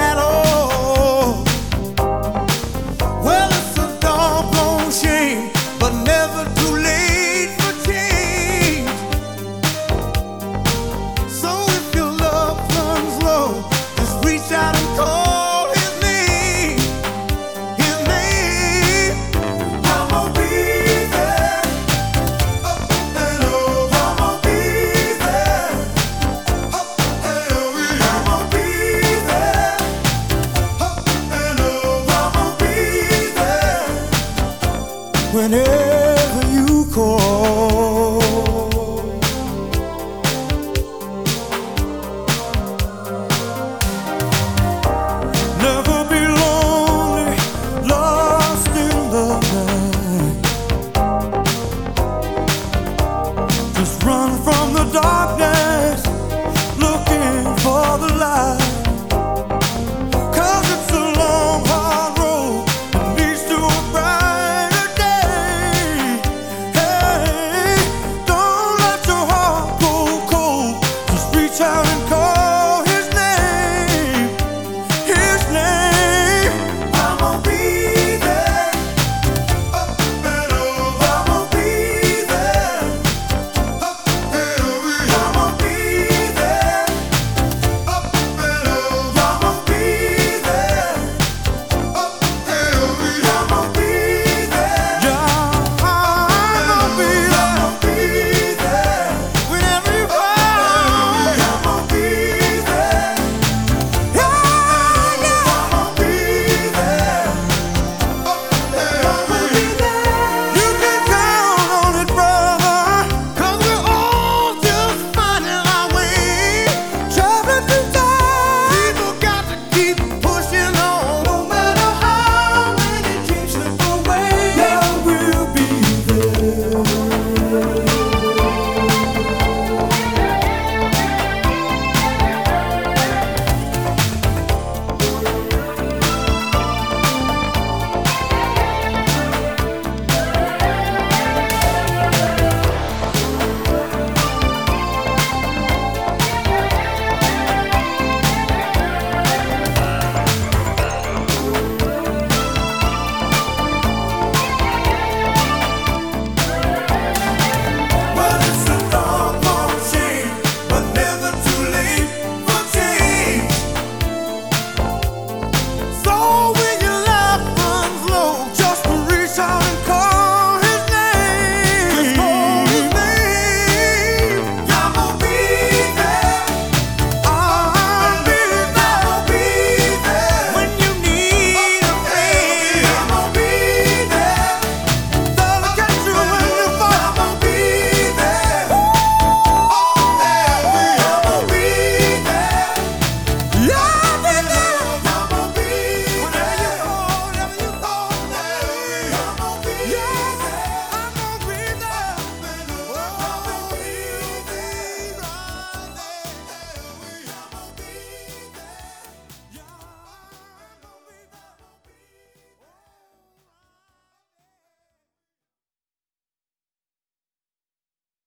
at all. Well, it's a doggone shame, but never too late for change. So if your love runs low, just reach out and call his name. His name. I'm gonna be there. Up and over. I'm gonna be there. Up and over. I'm gonna be there. Up and over. I'm gonna be there. Whenever